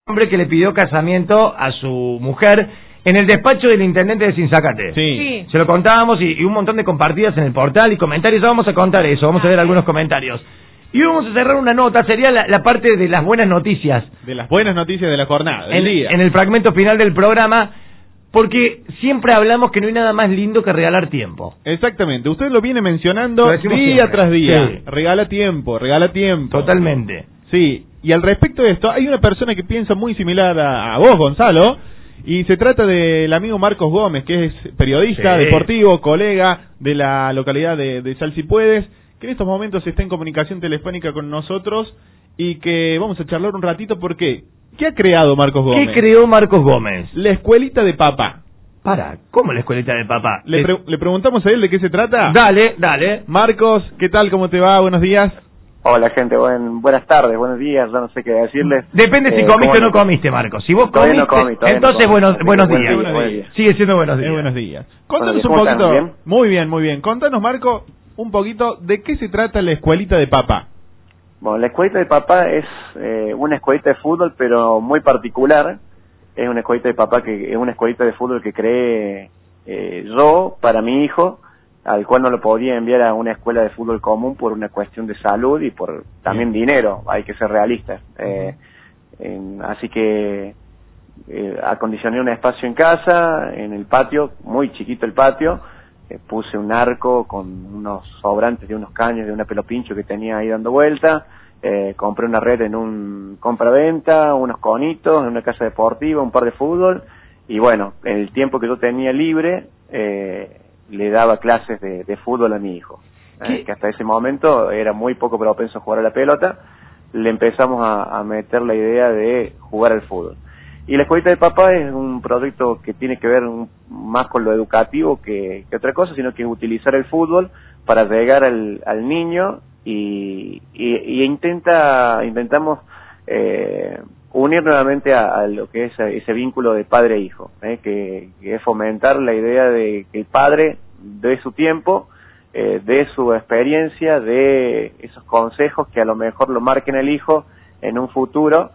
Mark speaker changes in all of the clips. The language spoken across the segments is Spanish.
Speaker 1: hombre que le pidió casamiento a su mujer en el despacho del intendente de Sinzacate.
Speaker 2: Sí.
Speaker 1: Se lo contábamos y un montón de compartidas en el portal y comentarios. Ya vamos a contar eso, vamos a ver algunos comentarios. Y vamos a cerrar una nota, sería la parte de las buenas noticias.
Speaker 2: De las buenas noticias de la jornada, del día.
Speaker 1: En el fragmento final del programa, porque siempre hablamos que no hay nada más lindo que regalar tiempo.
Speaker 2: Exactamente, usted lo viene mencionando
Speaker 1: Lo decimos
Speaker 2: día
Speaker 1: siempre.
Speaker 2: tras día.
Speaker 1: Sí.
Speaker 2: Regala tiempo.
Speaker 1: Totalmente.
Speaker 2: Sí, y al respecto de esto, hay una persona que piensa muy similar a vos, Gonzalo, y se trata del amigo Marcos Gómez, que es periodista
Speaker 1: Sí.
Speaker 2: deportivo, colega de la localidad de Sal Si Puedes, que en estos momentos está en comunicación telefónica con nosotros y que vamos a charlar un ratito porque ¿qué ha creado Marcos Gómez?
Speaker 1: ¿Qué creó Marcos Gómez?
Speaker 2: La escuelita de papá.
Speaker 1: ¿Cómo la escuelita de papá?
Speaker 2: Le preguntamos a él de qué se trata.
Speaker 1: Dale.
Speaker 2: Marcos, ¿qué tal? ¿Cómo te va? Buenos días.
Speaker 3: Hola gente, buenas tardes, buenos días, ya no sé qué decirles.
Speaker 1: Depende si comiste o no comiste, Marcos. Si vos
Speaker 3: Todavía
Speaker 1: comiste,
Speaker 3: no comí, todavía
Speaker 1: entonces
Speaker 3: no comí.
Speaker 1: buenos
Speaker 3: Buen
Speaker 1: días.
Speaker 3: día, buen día.
Speaker 1: Sigue siendo buenos días.
Speaker 2: Buenos días. Contanos
Speaker 3: ¿Cómo
Speaker 2: un
Speaker 3: están?
Speaker 2: poquito.
Speaker 3: ¿Bien?
Speaker 2: Muy bien. Contanos, Marco, un poquito de qué se trata la escuelita de papá.
Speaker 3: Bueno, la escuelita de papá es una escuelita de fútbol, pero muy particular. Es una escuelita de papá que es una escuelita de fútbol que creé yo para mi hijo, al cual no lo podía enviar a una escuela de fútbol común por una cuestión de salud y por también dinero, hay que ser realistas. Así que acondicioné un espacio en casa, en el patio, muy chiquito el patio, puse un arco con unos sobrantes de unos caños de una pelopincho que tenía ahí dando vuelta, compré una red en un compra-venta, unos conitos, en una casa deportiva, un par de fútbol, y bueno, en el tiempo que yo tenía libre, le daba clases de fútbol a mi hijo, que hasta ese momento era muy poco propenso a jugar a la pelota. Le empezamos a meter la idea de jugar al fútbol. Y la escuelita de papá es un proyecto que tiene que ver más con lo educativo que otra cosa, sino que es utilizar el fútbol para llegar al niño y intentamos unir nuevamente a lo que es ese vínculo de padre e hijo, que es fomentar la idea de que el padre dé su tiempo, de su experiencia, de esos consejos que a lo mejor lo marquen el hijo en un futuro,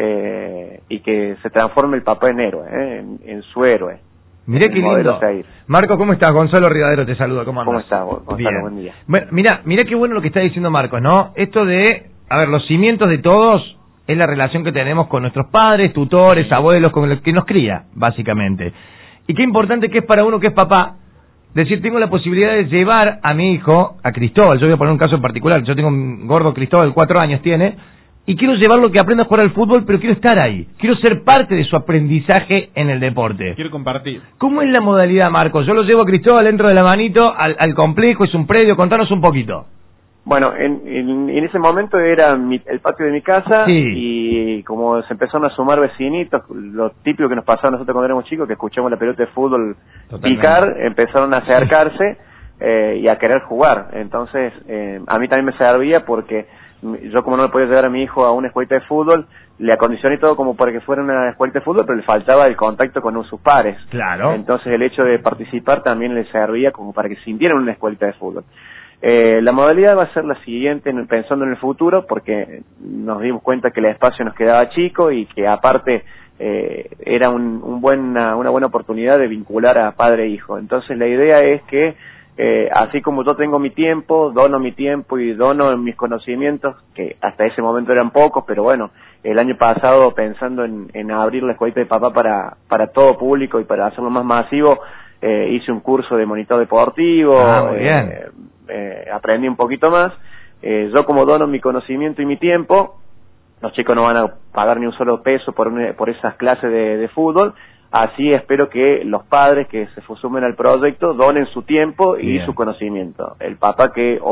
Speaker 3: y que se transforme el papá en héroe, en su héroe.
Speaker 1: Mirá qué lindo. Marcos, ¿cómo estás? Gonzalo Rivadero te saluda, ¿cómo andas?
Speaker 3: ¿Cómo estás, Gonzalo?
Speaker 1: Bien.
Speaker 3: Buen día.
Speaker 1: Bueno, mirá qué bueno lo que está diciendo Marcos, ¿no? Esto de, los cimientos de todos es la relación que tenemos con nuestros padres, tutores, abuelos, con los que nos cría, básicamente. Y qué importante que es para uno que es papá, decir, tengo la posibilidad de llevar a mi hijo, a Cristóbal, yo voy a poner un caso en particular, yo tengo un gordo Cristóbal, 4 años tiene, y quiero llevarlo que aprenda a jugar al fútbol, pero quiero estar ahí, quiero ser parte de su aprendizaje en el deporte.
Speaker 2: Quiero compartir.
Speaker 1: ¿Cómo es la modalidad, Marcos? Yo lo llevo a Cristóbal dentro de la manito al complejo, es un predio, contanos un poquito.
Speaker 3: Bueno, en ese momento era el patio de mi casa,
Speaker 1: sí.
Speaker 3: Y como se empezaron a sumar vecinitos, lo típico que nos pasaba a nosotros cuando éramos chicos, que escuchamos la pelota de fútbol picar, empezaron a acercarse y a querer jugar. Entonces, a mí también me servía porque yo, como no le podía llevar a mi hijo a una escuelita de fútbol, le acondicioné todo como para que fuera una escuelita de fútbol, pero le faltaba el contacto con sus pares.
Speaker 1: Claro.
Speaker 3: Entonces el hecho de participar también le servía como para que sintieran una escuelita de fútbol. La modalidad va a ser la siguiente, pensando en el futuro, porque nos dimos cuenta que el espacio nos quedaba chico y que aparte era una buena oportunidad de vincular a padre e hijo. Entonces la idea es que así como yo tengo mi tiempo, dono mi tiempo y dono mis conocimientos, que hasta ese momento eran pocos, pero bueno, el año pasado pensando en abrir la escuelita de papá para todo público y para hacerlo más masivo, hice un curso de monitor deportivo,
Speaker 1: muy bien.
Speaker 3: Aprendí un poquito más. Yo como dono mi conocimiento y mi tiempo, los chicos no van a pagar ni un solo peso por esas clases de fútbol. Así espero que los padres que se sumen al proyecto donen su tiempo y su conocimiento. El papá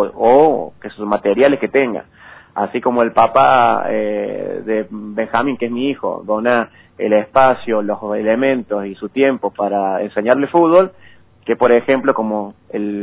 Speaker 3: o que sus materiales que tenga. Así como el papá de Benjamín, que es mi hijo, dona el espacio, los elementos y su tiempo para enseñarle fútbol, que por ejemplo como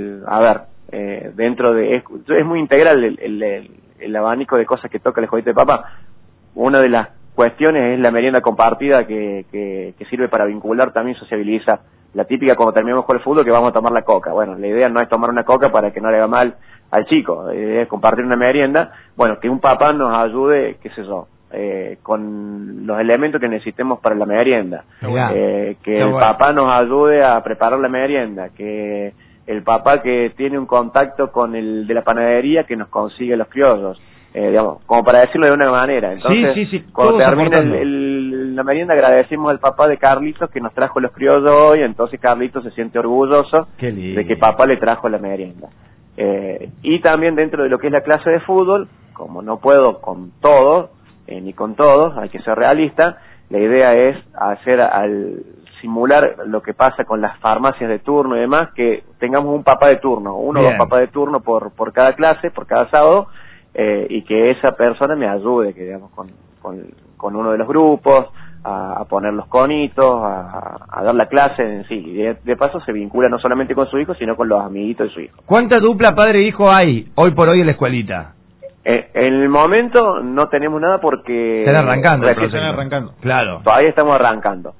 Speaker 3: dentro de... Es muy integral el abanico de cosas que toca el escuelita de papá. Una de las cuestiones es la merienda compartida que sirve para vincular, también sociabilizar. La típica cuando terminamos con el fútbol que vamos a tomar la coca. Bueno, la idea no es tomar una coca para que no le haga mal al chico, es compartir una merienda. Bueno, que un papá nos ayude, qué sé yo, con los elementos que necesitemos para la merienda, que el
Speaker 1: bueno.
Speaker 3: papá nos ayude a preparar la merienda, que el papá que tiene un contacto con el de la panadería que nos consigue los criollos, digamos, como para decirlo de una manera. Entonces,
Speaker 1: sí,
Speaker 3: cuando
Speaker 1: todos
Speaker 3: termina
Speaker 1: aportando.
Speaker 3: La merienda, agradecemos al papá de Carlitos que nos trajo los criollos hoy, entonces Carlitos se siente orgulloso
Speaker 1: Qué lindo.
Speaker 3: de que papá le trajo la merienda. Y también dentro de lo que es la clase de fútbol, como no puedo con todo, ni con todos, hay que ser realista, la idea es hacer al simular lo que pasa con las farmacias de turno y demás, que tengamos un papá de turno, uno o dos papás de turno por cada clase, por cada sábado, y que esa persona me ayude, que digamos, con uno de los grupos, a poner los conitos, a dar la clase en sí, y de paso se vincula no solamente con su hijo, sino con los amiguitos de su hijo.
Speaker 1: ¿Cuánta dupla padre e hijo hay hoy por hoy en la escuelita?
Speaker 3: En el momento no tenemos nada porque...
Speaker 1: Están arrancando.
Speaker 2: Están arrancando.
Speaker 1: Claro.
Speaker 3: Todavía estamos arrancando.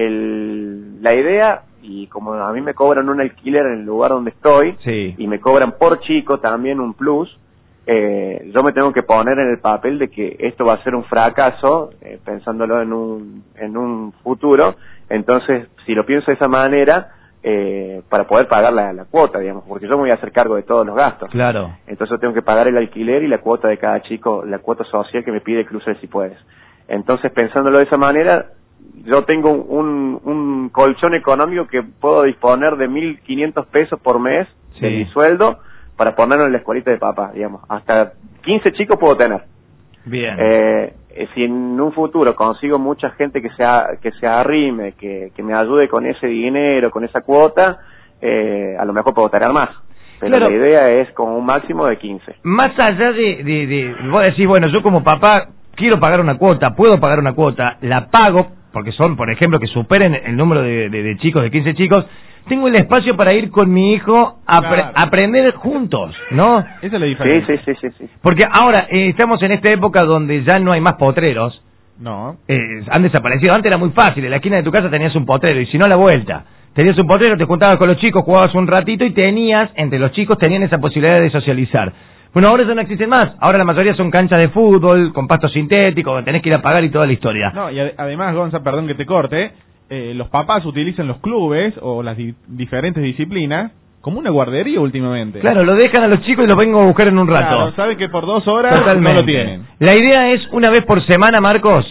Speaker 3: La idea, y como a mí me cobran un alquiler en el lugar donde estoy,
Speaker 1: Sí.
Speaker 3: y me cobran por chico también un plus, yo me tengo que poner en el papel de que esto va a ser un fracaso, pensándolo en un futuro. Entonces, si lo pienso de esa manera, para poder pagar la cuota, digamos, porque yo me voy a hacer cargo de todos los gastos.
Speaker 1: Claro.
Speaker 3: Entonces yo tengo que pagar el alquiler y la cuota de cada chico, la cuota social que me pide Cruces Si Puedes. Entonces, pensándolo de esa manera, yo tengo un colchón económico que puedo disponer de 1.500 pesos por mes de mi sueldo para ponerlo en la escuelita de papá, digamos. Hasta 15 chicos puedo tener.
Speaker 1: Bien.
Speaker 3: Si en un futuro consigo mucha gente que se arrime, que me ayude con ese dinero, con esa cuota, a lo mejor puedo tener más. Pero
Speaker 1: claro,
Speaker 3: la idea es con un máximo de 15.
Speaker 1: Más allá vos decís, bueno, yo como papá quiero pagar una cuota, puedo pagar una cuota, la pago, porque son, por ejemplo, que superen el número de chicos, de 15 chicos, tengo el espacio para ir con mi hijo a aprender juntos, ¿no?
Speaker 2: Esa es la diferencia.
Speaker 3: Sí.
Speaker 1: Porque ahora estamos en esta época donde ya no hay más potreros.
Speaker 2: No.
Speaker 1: Han desaparecido. Antes era muy fácil, en la esquina de tu casa tenías un potrero, y si no, a la vuelta. Tenías un potrero, te juntabas con los chicos, jugabas un ratito y entre los chicos tenían esa posibilidad de socializar. Bueno, ahora eso no existen más. Ahora la mayoría son canchas de fútbol, con pasto sintético, donde tenés que ir a pagar y toda la historia.
Speaker 2: No, y además, Gonza, perdón que te corte, los papás utilizan los clubes o las diferentes disciplinas como una guardería últimamente.
Speaker 1: Claro, lo dejan a los chicos y los vengo a buscar en un rato.
Speaker 2: Claro, saben que por 2 horas
Speaker 1: Totalmente.
Speaker 2: no lo tienen.
Speaker 1: La idea es una vez por semana, Marcos.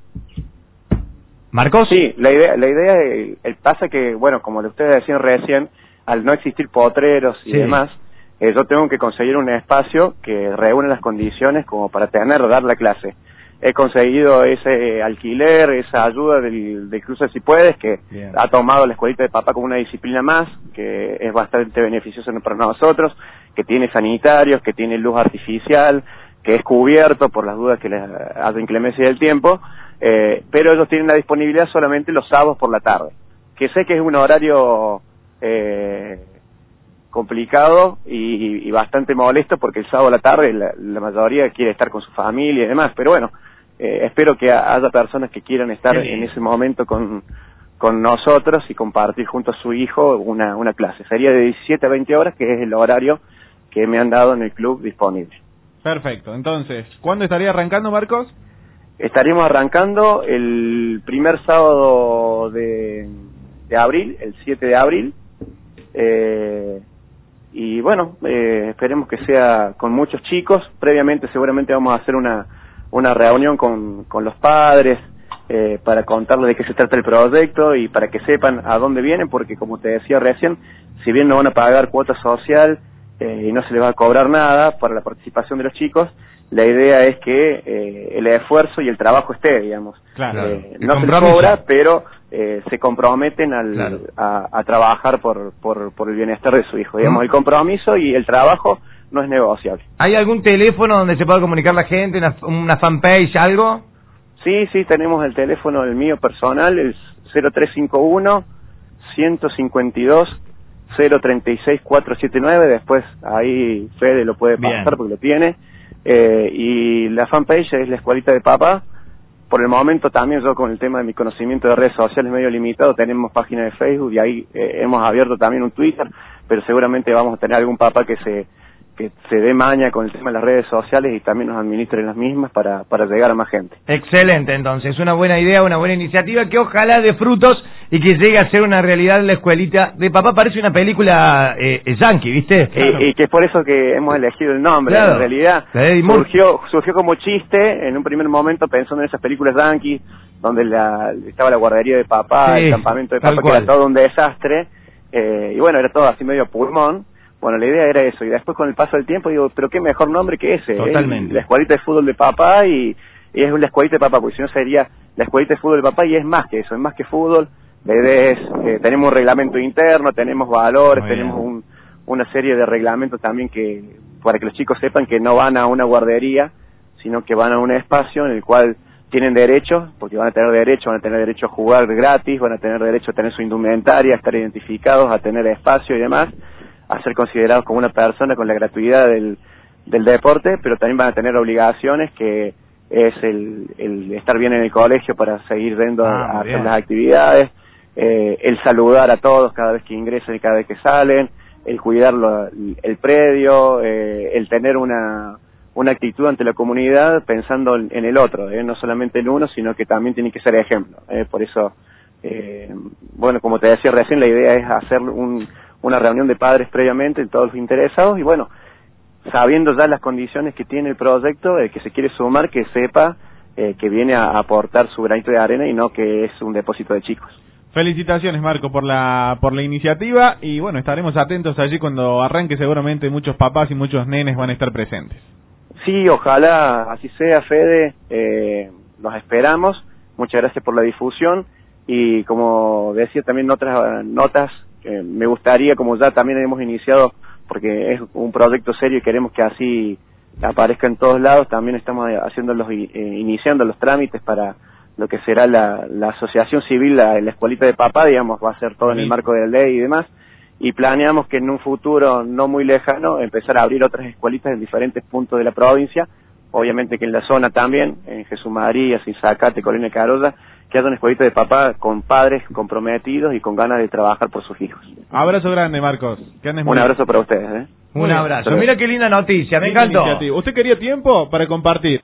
Speaker 1: ¿Marcos?
Speaker 3: Sí, la idea pasa que, bueno, como ustedes decían recién, al no existir potreros y demás, yo tengo que conseguir un espacio que reúne las condiciones como para dar la clase. He conseguido ese alquiler, esa ayuda del Cruces Si Puedes, que ha tomado la escuelita de papá como una disciplina más, que es bastante beneficiosa para nosotros, que tiene sanitarios, que tiene luz artificial, que es cubierto por las dudas que les hace inclemencia del tiempo, pero ellos tienen la disponibilidad solamente los sábados por la tarde, que sé que es un horario complicado y bastante molesto, porque el sábado a la tarde la mayoría quiere estar con su familia y demás, pero bueno, espero que haya personas que quieran estar en ese momento con nosotros y compartir junto a su hijo una clase. Sería de 17 a 20 horas, que es el horario que me han dado en el club disponible.
Speaker 2: Perfecto. Entonces, ¿cuándo estaría arrancando, Marcos?
Speaker 3: Estaríamos arrancando el primer sábado de abril, el 7 de abril, y bueno, esperemos que sea con muchos chicos. Previamente seguramente vamos a hacer una reunión con los padres para contarles de qué se trata el proyecto y para que sepan a dónde vienen, porque como te decía recién, si bien no van a pagar cuota social y no se les va a cobrar nada para la participación de los chicos, la idea es que el esfuerzo y el trabajo esté, digamos.
Speaker 2: Claro.
Speaker 3: No se les cobra, pero se comprometen a trabajar por el bienestar de su hijo. Digamos, el compromiso y el trabajo no es negociable.
Speaker 1: ¿Hay algún teléfono donde se pueda comunicar la gente, una fanpage, algo?
Speaker 3: Sí, tenemos el teléfono, el mío personal, el 0351-152-036-479. Después ahí Fede lo puede pasar porque lo tiene. Y la fanpage es la escuelita de papá. Por el momento también yo, con el tema de mi conocimiento de redes sociales medio limitado, tenemos página de Facebook y ahí hemos abierto también un Twitter, pero seguramente vamos a tener algún papá que que se dé maña con el tema de las redes sociales y también nos administren las mismas para llegar a más gente.
Speaker 1: Excelente, entonces, una buena idea, una buena iniciativa que ojalá dé frutos y que llegue a ser una realidad la escuelita de papá. Parece una película yankee, ¿viste?
Speaker 3: Claro. Y que es por eso que hemos elegido el nombre.
Speaker 1: Claro.
Speaker 3: En realidad surgió como chiste en un primer momento pensando en esas películas yankees donde estaba la guardería de papá, el campamento de papá, que era todo un desastre, y bueno, era todo así medio a pulmón. Bueno, la idea era eso, y después con el paso del tiempo digo, pero qué mejor nombre que ese.
Speaker 1: Totalmente.
Speaker 3: La escuelita de fútbol de papá, y es la escuelita de papá, porque si no sería la escuelita de fútbol de papá, y es más que eso, es más que fútbol. La idea es, tenemos un reglamento interno, tenemos valores, tenemos una serie de reglamentos también que para que los chicos sepan que no van a una guardería, sino que van a un espacio en el cual tienen derechos, porque van a tener derecho a jugar gratis, van a tener derecho a tener su indumentaria, a estar identificados, a tener espacio y demás, a ser considerados como una persona con la gratuidad del deporte, pero también van a tener obligaciones que es el estar bien en el colegio para seguir yendo a hacer las actividades, el saludar a todos cada vez que ingresan y cada vez que salen, el cuidar el predio, el tener una actitud ante la comunidad pensando en el otro, no solamente en uno, sino que también tiene que ser ejemplo. Por eso, bueno, como te decía recién, la idea es hacer una reunión de padres previamente, todos los interesados, y bueno, sabiendo ya las condiciones que tiene el proyecto, el que se quiere sumar, que sepa que viene a aportar su granito de arena y no que es un depósito de chicos.
Speaker 2: Felicitaciones, Marco, por la iniciativa, y bueno, estaremos atentos allí cuando arranque. Seguramente muchos papás y muchos nenes van a estar presentes. Sí,
Speaker 3: ojalá así sea, Fede, los esperamos. Muchas gracias por la difusión, y como decía también en otras notas, me gustaría, como ya también hemos iniciado, porque es un proyecto serio y queremos que así aparezca en todos lados, también estamos iniciando los trámites para lo que será la asociación civil, la escuelita de papá, digamos, va a ser todo en el marco de la ley y demás, y planeamos que en un futuro no muy lejano empezar a abrir otras escuelitas en diferentes puntos de la provincia, obviamente que en la zona también, en Jesús María, Sinzacate, Colina Carolla, que haya una escuelita de papá con padres comprometidos y con ganas de trabajar por sus hijos.
Speaker 2: Abrazo grande, Marcos. Que andes muy
Speaker 3: Un abrazo para ustedes.
Speaker 1: Un abrazo. Mira qué linda noticia, me encantó.
Speaker 2: ¿Usted quería tiempo para compartir?